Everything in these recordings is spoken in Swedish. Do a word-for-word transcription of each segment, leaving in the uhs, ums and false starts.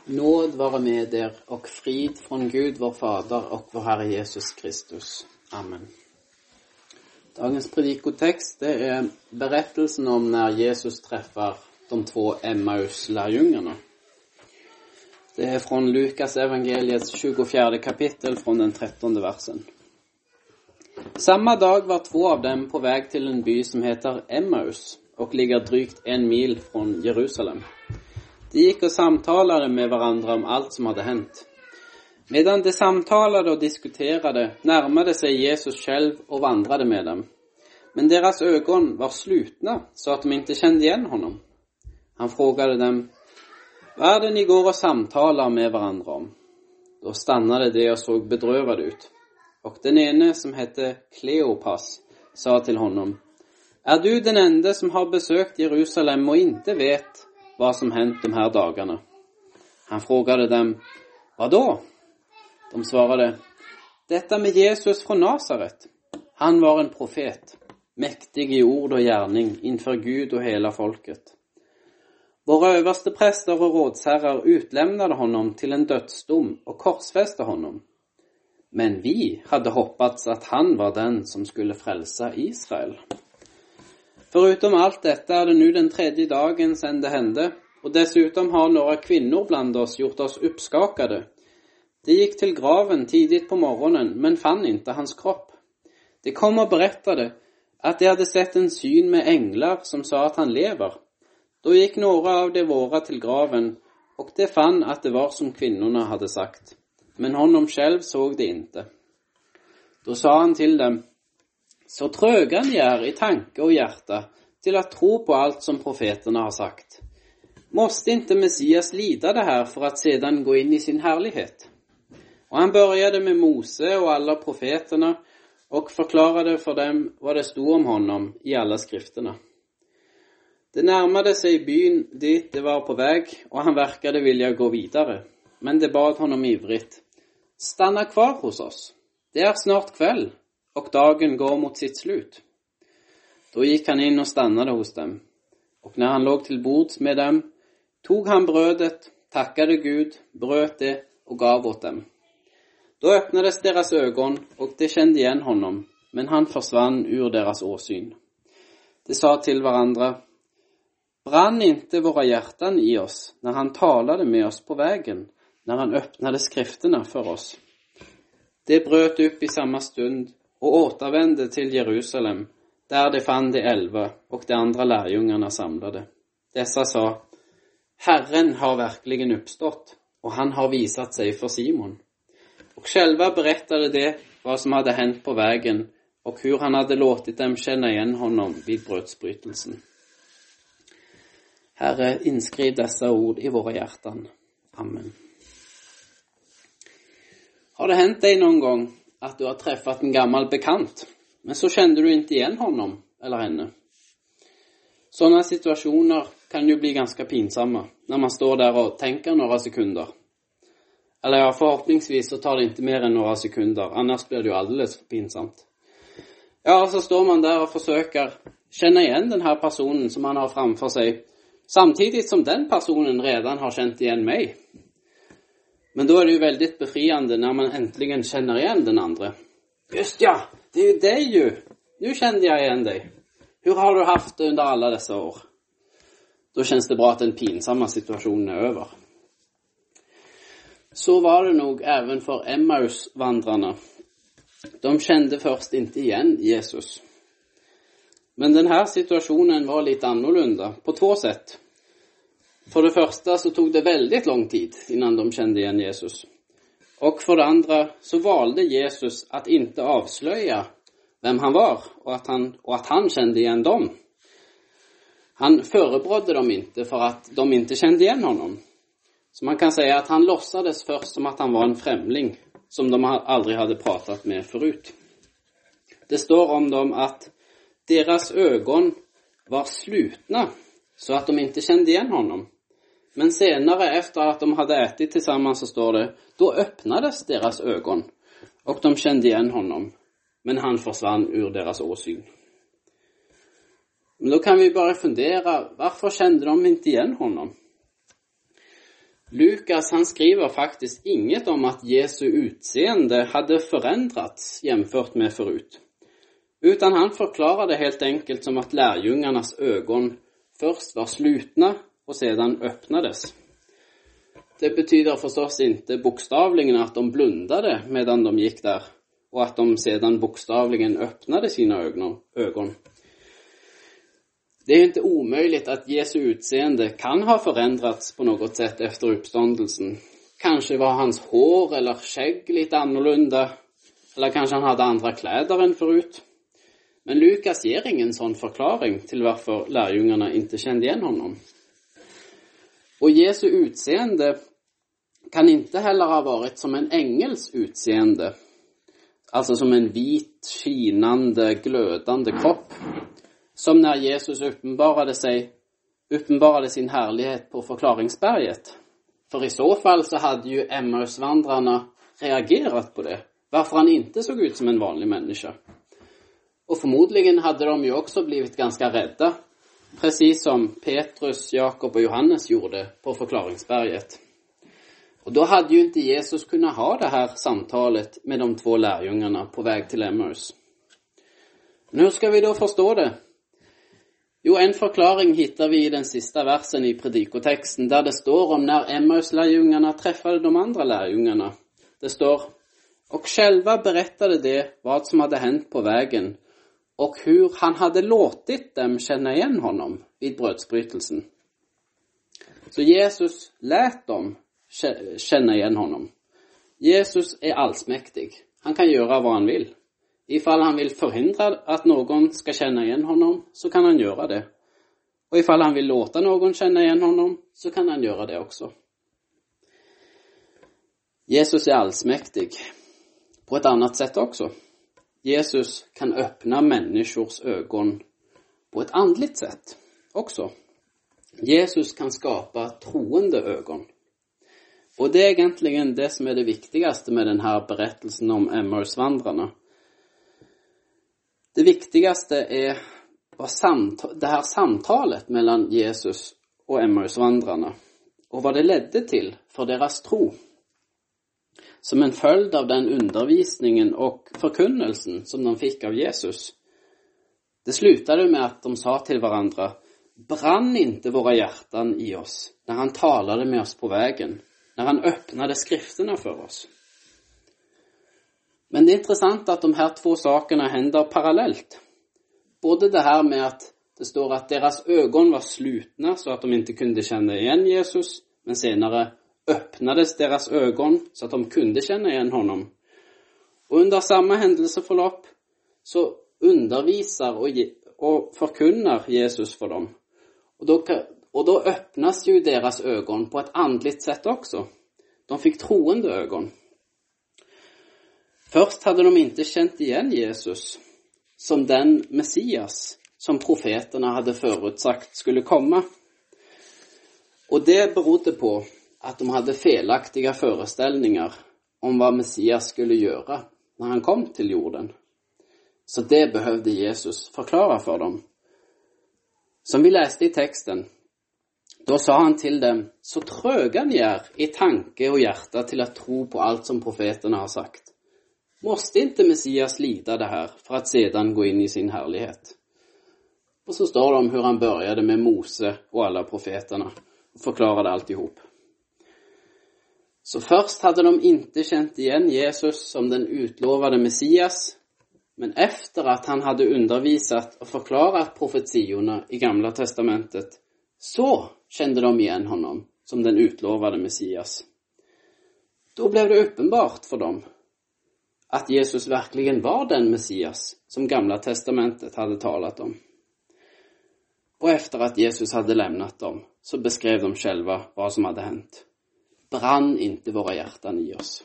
Nåd vare med er och frid från Gud vår Fader och vår Herre Jesus Kristus. Amen. Dagens predikotext det är berättelsen om när Jesus träffar de två Emmaus-lärjungarna. Det är från Lukas evangeliets tjugofjärde kapitel från den trettonde versen. Samma dag var två av dem på väg till en by som heter Emmaus och ligger drygt en mil från Jerusalem. De gick och samtalade med varandra om allt som hade hänt. Medan de samtalade och diskuterade närmade sig Jesus själv och vandrade med dem. Men deras ögon var slutna så att de inte kände igen honom. Han frågade dem: "Vad är det ni går och samtalar med varandra om?" Då stannade de och såg bedrövade ut. Och den ene som hette Kleopas sa till honom: "Är du den enda som har besökt Jerusalem och inte vet vad som hänt de här dagarna?" Han frågade dem: "Vad då?" De svarade: "Detta med Jesus från Nasaret. Han var en profet, mäktig i ord och gärning inför Gud och hela folket. Våra överste präster och rådsherrar utlämnade honom till en dödsdom och korsfäste honom. Men vi hade hoppats att han var den som skulle frälsa Israel. Förutom allt detta är det nu den tredje dagen sedan det hände, och dessutom har några kvinnor bland oss gjort oss uppskakade. De gick till graven tidigt på morgonen men fann inte hans kropp. De kom och berättade att de hade sett en syn med änglar som sa att han lever. Då gick några av de våra till graven och de fann att det var som kvinnorna hade sagt. Men honom själv såg de inte. Då sa han till dem: "Så tröga ni är i tanke och hjärta till att tro på allt som profeterna har sagt. Måste inte Messias lida det här för att sedan gå in i sin härlighet?" Och han började med Mose och alla profeterna och förklarade för dem vad det stod om honom i alla skrifterna. Det närmade sig byn dit det var på väg och han verkade vilja gå vidare. Men det bad honom ivrigt: "Stanna kvar hos oss. Det är snart kväll och dagen går mot sitt slut." Då gick han in och stannade hos dem. Och när han låg till bords med dem tog han brödet, tackade Gud, bröt det och gav åt dem. Då öppnades deras ögon och de kände igen honom, men han försvann ur deras åsyn. De sa till varandra: "Brann inte våra hjärtan i oss när han talade med oss på vägen, när han öppnade skrifterna för oss?" De bröt upp i samma stund och återvände till Jerusalem, där de fann de elva och de andra lärjungarna samlade. Dessa sa: "Herren har verkligen uppstått och han har visat sig för Simon." Och själva berättade de vad som hade hänt på vägen och hur han hade låtit dem känna igen honom vid brödsbrytelsen. Herre, inskriv dessa ord i våra hjärtan. Amen. Har det hänt dig någon gång att du har träffat en gammal bekant, men så kände du inte igen honom eller henne? Sådana situationer kan ju bli ganska pinsamma när man står där och tänker några sekunder. Eller ja, förhoppningsvis så tar det inte mer än några sekunder, annars blir det ju alldeles för pinsamt. Ja, så står man där och försöker känna igen den här personen som man har framför sig, samtidigt som den personen redan har känt igen mig. Men då är det ju väldigt befriande när man äntligen känner igen den andra. Just ja, det är ju dig ju. Nu kände jag igen dig. Hur har du haft det under alla dessa år? Då känns det bra att den pinsamma situationen är över. Så var det nog även för Emmaus-vandrarna. De kände först inte igen Jesus. Men den här situationen var lite annorlunda på två sätt. För det första så tog det väldigt lång tid innan de kände igen Jesus. Och för det andra så valde Jesus att inte avslöja vem han var och att han, och att han kände igen dem. Han förebrådde dem inte för att de inte kände igen honom. Så man kan säga att han låtsades först som att han var en främling som de aldrig hade pratat med förut. Det står om dem att deras ögon var slutna så att de inte kände igen honom. Men senare efter att de hade ätit tillsammans så står det, då öppnades deras ögon och de kände igen honom. Men han försvann ur deras åsyn. Men då kan vi bara fundera, varför kände de inte igen honom? Lukas han skriver faktiskt inget om att Jesu utseende hade förändrats jämfört med förut. Utan han förklarar det helt enkelt som att lärjungarnas ögon först var slutna och sedan öppnades. Det betyder förstås inte bokstavligen att de blundade medan de gick där och att de sedan bokstavligen öppnade sina ögon. Det är inte omöjligt att Jesu utseende kan ha förändrats på något sätt efter uppståndelsen. Kanske var hans hår eller skägg lite annorlunda, eller kanske han hade andra kläder än förut. Men Lukas ger ingen sån förklaring till varför lärjungarna inte kände igen honom. Och Jesu utseende kan inte heller ha varit som en ängels utseende. Alltså som en vit, skinande, glödande kropp. Som när Jesus uppenbarade sig, uppenbarade sin härlighet på förklaringsberget. För i så fall så hade ju Emmausvandrarna reagerat på det. Varför han inte såg ut som en vanlig människa. Och förmodligen hade de ju också blivit ganska rädda. Precis som Petrus, Jakob och Johannes gjorde på förklaringsberget. Och då hade ju inte Jesus kunnat ha det här samtalet med de två lärjungarna på väg till Emmaus. Men hur ska vi då förstå det? Jo, en förklaring hittar vi i den sista versen i predikotexten där det står om när Emmaus-lärjungarna träffade de andra lärjungarna. Det står: och själva berättade det vad som hade hänt på vägen och hur han hade låtit dem känna igen honom vid brödsbrytelsen. Så Jesus lät dem känna igen honom. Jesus är allsmäktig. Han kan göra vad han vill. Ifall han vill förhindra att någon ska känna igen honom så kan han göra det. Och ifall han vill låta någon känna igen honom så kan han göra det också. Jesus är allsmäktig. På ett annat sätt också. Jesus kan öppna människors ögon på ett andligt sätt också. Jesus kan skapa troende ögon. Och det är egentligen det som är det viktigaste med den här berättelsen om Emmausvandrarna. Det viktigaste är det här samtalet mellan Jesus och Emmausvandrarna och vad det ledde till för deras tro. Som en följd av den undervisningen och förkunnelsen som de fick av Jesus. Det slutade med att de sa till varandra: brann inte våra hjärtan i oss när han talade med oss på vägen, när han öppnade skrifterna för oss. Men det är intressant att de här två sakerna händer parallellt. Både det här med att det står att deras ögon var slutna så att de inte kunde känna igen Jesus, men senare öppnades deras ögon så att de kunde känna igen honom. Och under samma händelseförlopp så undervisar och, ge, och förkunnar Jesus för dem. Och då, och då öppnas ju deras ögon på ett andligt sätt också. De fick troende ögon. Först hade de inte känt igen Jesus som den Messias som profeterna hade förutsagt skulle komma. Och det berodde på att de hade felaktiga föreställningar om vad Messias skulle göra när han kom till jorden. Så det behövde Jesus förklara för dem. Som vi läste i texten, då sa han till dem: så tröga ni är i tanke och hjärta till att tro på allt som profeterna har sagt. Måste inte Messias lida det här för att sedan gå in i sin härlighet? Och så står det om hur han började med Mose och alla profeterna och förklarade alltihop. Så först hade de inte känt igen Jesus som den utlovade Messias, men efter att han hade undervisat och förklarat profetiorna i Gamla testamentet, så kände de igen honom som den utlovade Messias. Då blev det uppenbart för dem att Jesus verkligen var den Messias som Gamla testamentet hade talat om. Och efter att Jesus hade lämnat dem så beskrev de själva vad som hade hänt. Brann inte våra hjärtan i oss.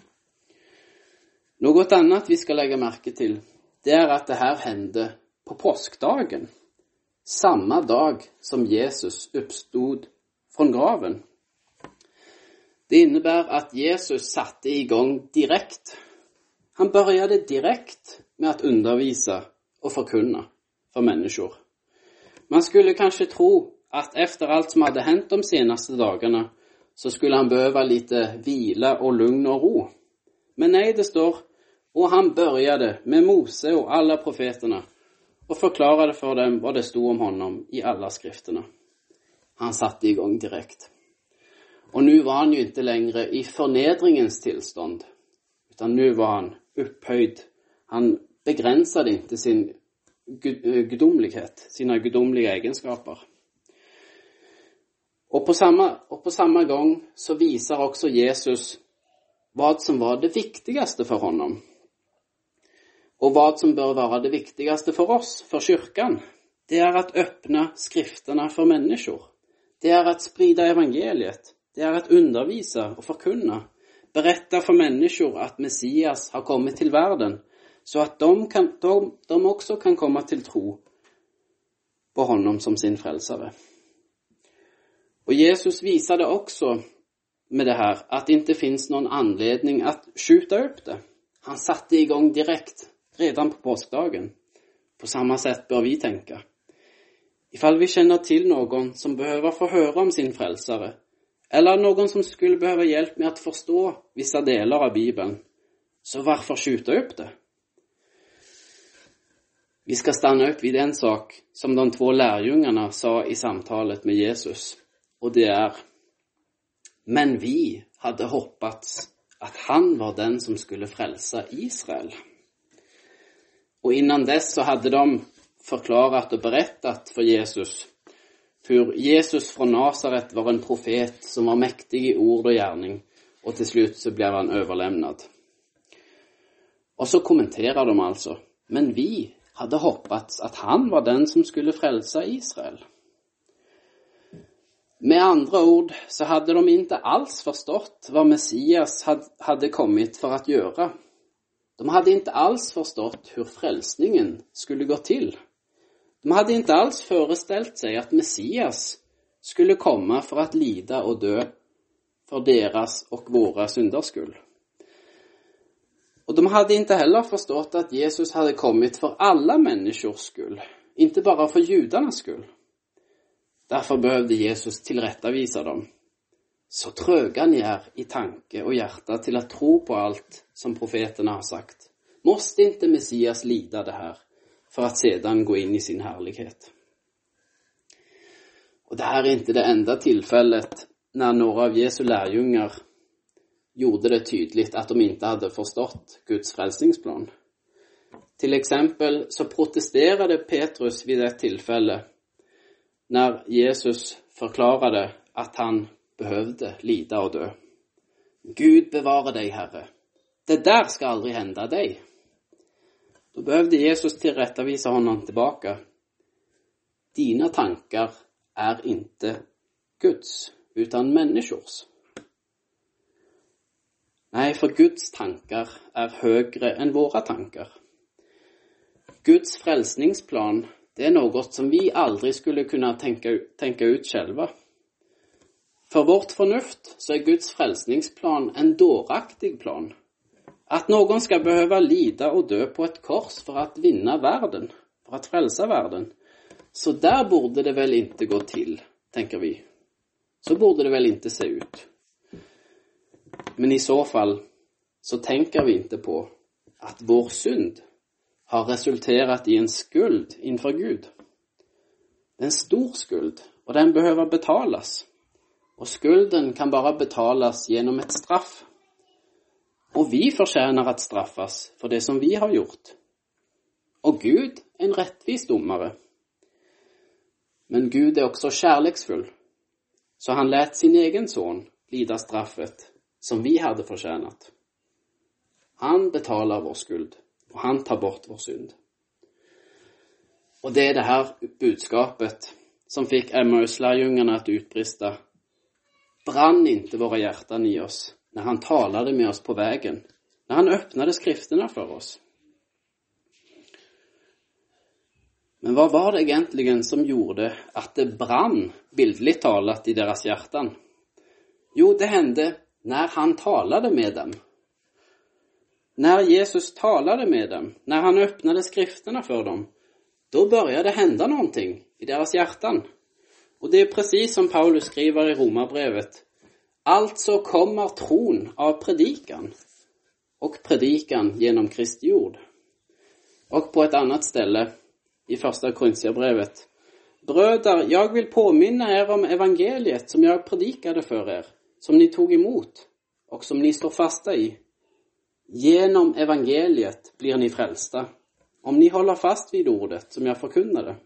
Något annat vi ska lägga märke till, det är att det här hände på påskdagen. Samma dag som Jesus uppstod från graven. Det innebär att Jesus satte igång direkt. Han började direkt med att undervisa och förkunna för människor. Man skulle kanske tro att efter allt som hade hänt de senaste dagarna så skulle han behöva lite vila och lugn och ro. Men nej, det står, och han började med Mose och alla profeterna och förklarade för dem vad det stod om honom i alla skrifterna. Han satte igång direkt. Och nu var han ju inte längre i förnedringens tillstånd, utan nu var han upphöjd. Han begränsade inte sin gudomlighet, sina gudomliga egenskaper. Och på samma, och på samma gång så visar också Jesus vad som var det viktigaste för honom. Och vad som bör vara det viktigaste för oss, för kyrkan. Det är att öppna skrifterna för människor. Det är att sprida evangeliet. Det är att undervisa och förkunna. Berätta för människor att Messias har kommit till världen. Så att de, kan, de, de också kan komma till tro på honom som sin frälsare. Och Jesus visade också med det här att det inte finns någon anledning att skjuta upp det. Han satte igång direkt, redan på påskdagen. På samma sätt bör vi tänka. Ifall vi känner till någon som behöver få höra om sin frälsare, eller någon som skulle behöva hjälp med att förstå vissa delar av Bibeln, så varför skjuta upp det? Vi ska stanna upp vid en sak som de två lärjungarna sa i samtalet med Jesus. Och det är, men vi hade hoppats att han var den som skulle frälsa Israel. Och innan dess så hade de förklarat och berättat för Jesus hur Jesus från Nasaret var en profet som var mäktig i ord och gärning, och till slut så blev han överlämnad. Och så kommenterar de alltså, men vi hade hoppats att han var den som skulle frälsa Israel. Med andra ord så hade de inte alls förstått vad Messias hade kommit för att göra. De hade inte alls förstått hur frälsningen skulle gå till. De hade inte alls föreställt sig att Messias skulle komma för att lida och dö för deras och våra synders skull. Och de hade inte heller förstått att Jesus hade kommit för alla människors skull, inte bara för judarnas skull. Därför behövde Jesus tillrättavisa dem. Så tröga ni är i tanke och hjärta till att tro på allt som profeterna har sagt. Måste inte Messias lida det här för att sedan gå in i sin härlighet? Och det här är inte det enda tillfället när några av Jesu lärjungar gjorde det tydligt att de inte hade förstått Guds frälsningsplan. Till exempel så protesterade Petrus vid ett tillfälle när Jesus förklarade att han behövde lida och dö. Gud bevara dig, Herre. Det där ska aldrig hända dig. Då behövde Jesus tillrättavisa honom tillbaka. Dina tankar är inte Guds, utan människors. Nej, för Guds tankar är högre än våra tankar. Guds frälsningsplan, det är något som vi aldrig skulle kunna tänka, tänka ut själva. För vårt förnuft så är Guds frälsningsplan en dåraktig plan. Att någon ska behöva lida och dö på ett kors för att vinna världen, för att frälsa världen. Så där borde det väl inte gå till, tänker vi. Så borde det väl inte se ut. Men i så fall så tänker vi inte på att vår synd har resulterat i en skuld inför Gud. En stor skuld, och den behöver betalas. Och skulden kan bara betalas genom ett straff. Och vi förtjänar att straffas för det som vi har gjort. Och Gud är en rättvis domare. Men Gud är också kärleksfull. Så han lät sin egen son lida straffet som vi hade förtjänat. Han betalar vår skuld och han tar bort vår synd. Och det är det här budskapet som fick Emmaus-lärjungarna att utbrista: brann inte våra hjärtan i oss när han talade med oss på vägen, när han öppnade skrifterna för oss. Men vad var det egentligen som gjorde att det brann, bildligt talat, i deras hjärtan? Jo, det hände när han talade med dem. När Jesus talade med dem, när han öppnade skrifterna för dem, då började hända någonting i deras hjärtan. Och det är precis som Paulus skriver i Romarbrevet, Alltså kommer tron av predikan och predikan genom Kristi ord. Och på ett annat ställe i första Korintierbrevet: bröder, jag vill påminna er om evangeliet som jag predikade för er, som ni tog emot och som ni står fasta i. Genom evangeliet blir ni frälsta, om ni håller fast vid ordet som jag förkunnade.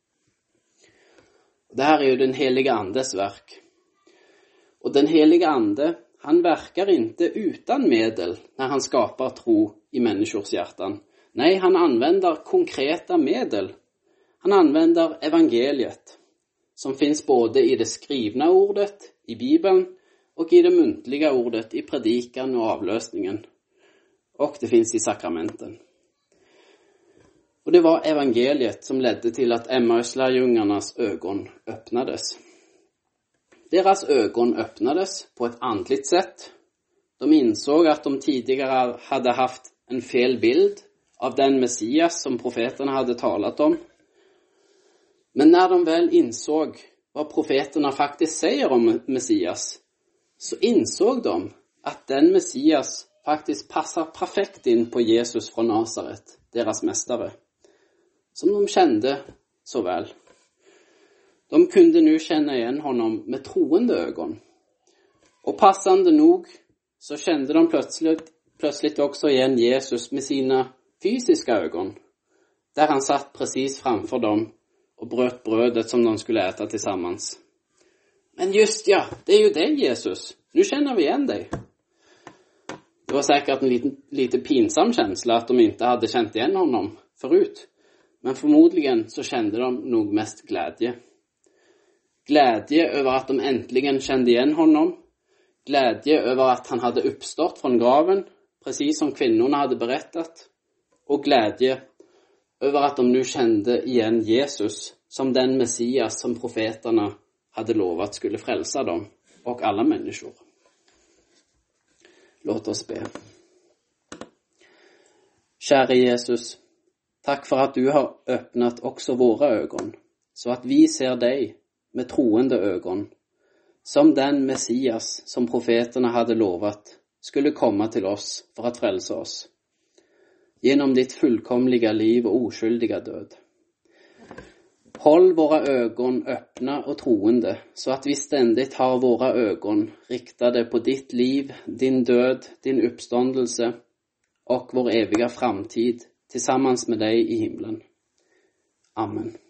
Det här är ju den heliga andes verk. Och den heliga ande, han verkar inte utan medel när han skapar tro i människors hjärtan. Nej, han använder konkreta medel. Han använder evangeliet, som finns både i det skrivna ordet i Bibeln och i det muntliga ordet i predikan och avlösningen. Och det finns i sakramenten. Och det var evangeliet som ledde till att Emmaus-lärjungarnas ögon öppnades. Deras ögon öppnades på ett andligt sätt. De insåg att de tidigare hade haft en fel bild av den Messias som profeterna hade talat om. Men när de väl insåg vad profeterna faktiskt säger om Messias, så insåg de att den Messias faktiskt passar perfekt in på Jesus från Nasaret, deras mästare, som de kände så väl. De kunde nu känna igen honom med troende ögon. Och passande nog så kände de plötsligt, plötsligt också igen Jesus med sina fysiska ögon, där han satt precis framför dem och bröt brödet som de skulle äta tillsammans. Men just ja, det är ju dig Jesus, nu känner vi igen dig. Det var säkert en lite, lite pinsam känsla att de inte hade känt igen honom förut. Men förmodligen så kände de nog mest glädje. Glädje över att de äntligen kände igen honom. Glädje över att han hade uppstått från graven, precis som kvinnorna hade berättat. Och glädje över att de nu kände igen Jesus som den Messias som profeterna hade lovat skulle frälsa dem och alla människor. Låt oss be. Käre Jesus, tack för att du har öppnat också våra ögon, så att vi ser dig med troende ögon, som den Messias som profeterna hade lovat skulle komma till oss för att frälsa oss, genom ditt fullkomliga liv och oskyldiga död. Håll våra ögon öppna och troende, så att vi ständigt har våra ögon riktade på ditt liv, din död, din uppståndelse och vår eviga framtid tillsammans med dig i himlen. Amen.